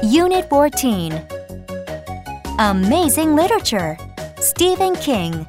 Unit 14. Amazing Literature. Stephen King.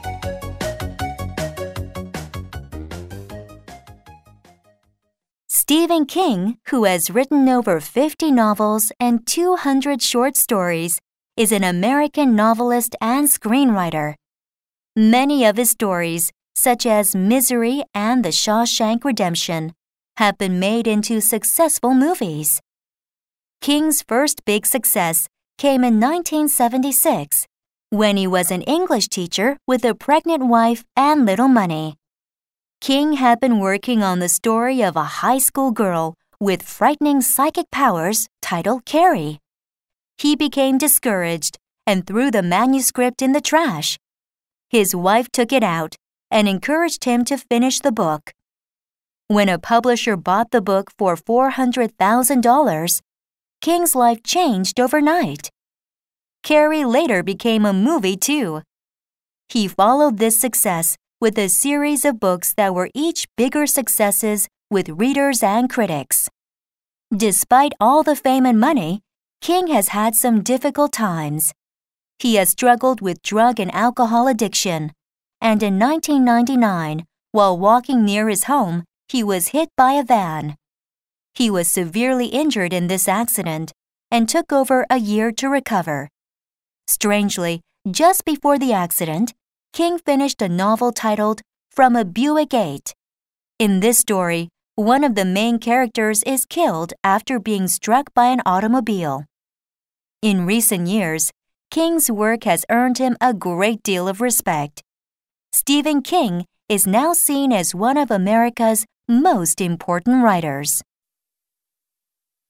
Stephen King, who has written over 50 novels and 200 short stories, is an American novelist and screenwriter. Many of his stories, such as Misery and The Shawshank Redemption, have been made into successful movies. King's first big success came in 1976, when he was an English teacher with a pregnant wife and little money. King had been working on the story of a high school girl with frightening psychic powers titled Carrie. He became discouraged and threw the manuscript in the trash. His wife took it out and encouraged him to finish the book. When a publisher bought the book for $400,000, King's life changed overnight. Carrie later became a movie too. He followed this success with a series of books that were each bigger successes with readers and critics. Despite all the fame and money, King has had some difficult times. He has struggled with drug and alcohol addiction, and in 1999, while walking near his home, he was hit by a van. He was severely injured in this accident and took over a year to recover. Strangely, just before the accident, King finished a novel titled From a Buick 8. In this story, one of the main characters is killed after being struck by an automobile. In recent years, King's work has earned him a great deal of respect. Stephen King is now seen as one of America's most important writers.